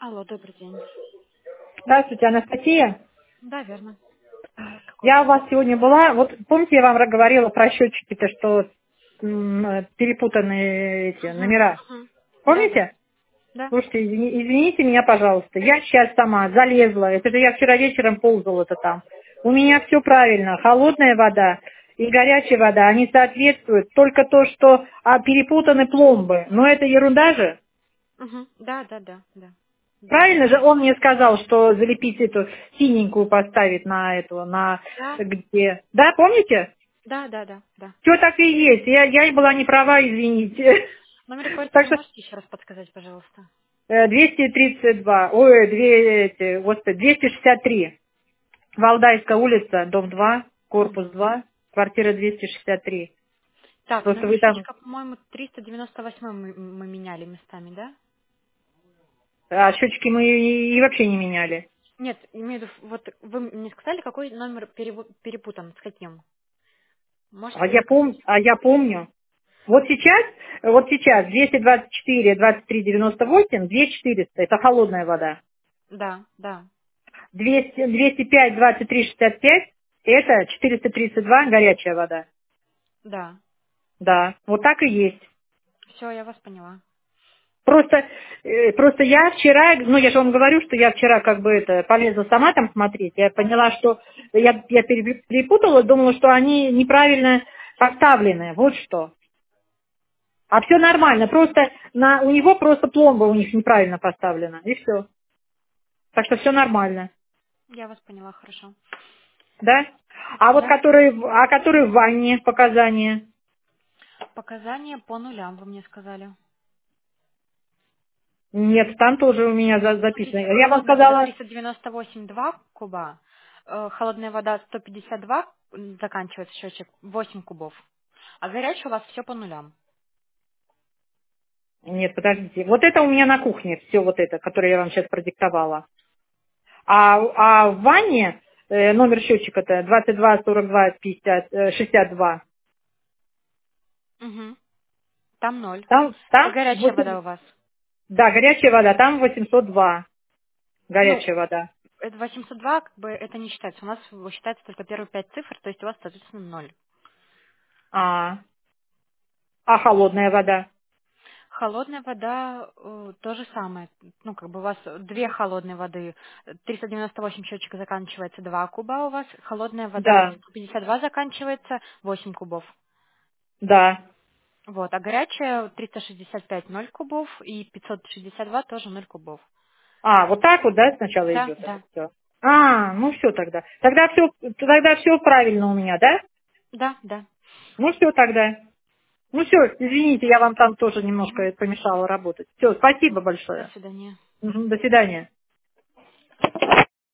Алло, добрый день. Здравствуйте, Анастасия. Да, верно. Какой Я у вопрос? вас сегодня была. Вот помните, я вам говорила про счетчики-то, что перепутанные эти Угу, номера. угу. Да, да, Помните? да. Слушайте, извините меня, пожалуйста. Я сейчас сама залезла. Это же я вчера вечером ползала это там. У меня все правильно. Холодная вода и горячая вода, они соответствуют. Только то, что перепутаны пломбы. Но это ерунда же. Угу. Да, да, да, да. Да. Правильно же он мне сказал, что залепить эту синенькую поставить на эту, на Да, где. Да, помните? да, да, да, да. Все так и есть. Я и была не права, извините. Номер квартиры Так что можете еще раз подсказать, пожалуйста? 232, ой, господи, 263. Валдайская улица, дом 2, корпус Угу. 2, квартира 263. Так, Просто номер вы там, счетчика, по-моему, 398 мы меняли местами, да? счетчики мы и вообще не меняли. Нет, имею в виду, вот вы мне сказали, какой номер перепутан, с каким? Можете подсказать? А я помню. Вот сейчас 224, 23, 98, 2400, это холодная вода. Да, да, 200, 205, 23, 65, это 432 горячая вода. да. Да, вот так и есть. Все, я вас поняла. Просто я вчера, ну я же вам говорю, что я вчера как бы это полезла сама там смотреть. Я поняла, что я перепутала, думала, что они неправильно поставлены. Вот что. А все нормально. Просто у него просто пломба у них неправильно поставлена. И все. Так что все нормально. Я вас поняла, хорошо. Да? А вот Да. которые в ванне показания. Показания по нулям, вы мне сказали. Нет, там тоже у меня записано. Смотрите, Я вам холодная вода сказала, 398,2 куба, холодная вода 152 заканчивается счетчик 8 кубов, а горячая у вас все по нулям. нет, подождите, вот это у меня на кухне, все вот это, которое я вам сейчас продиктовала. А в ванне номер счетчика-то 22 42 50 62. Угу. Там ноль. А Там горячая вода у вас? да, горячая вода, там 802 Ну, горячая вода. это 802, как бы это не считается. У нас считается только первые 5 цифр, то есть у вас, соответственно, ноль. А, а холодная вода? Холодная вода то же самое. Ну, как бы у вас две холодной воды. 398 счетчика заканчивается 2 куба у вас. Холодная вода Да, 152 заканчивается 8 кубов. да. Вот. А горячая 365 0 кубов и 562 тоже 0 кубов. А, вот так вот, да, сначала Да, идет это да. все. Ну все тогда. Тогда все правильно у меня, да? Да, да. Ну все тогда. Ну все, Да. извините, я вам там тоже Мгм. немножко помешала работать. Все, спасибо До большое. свидания. Мгм, до свидания.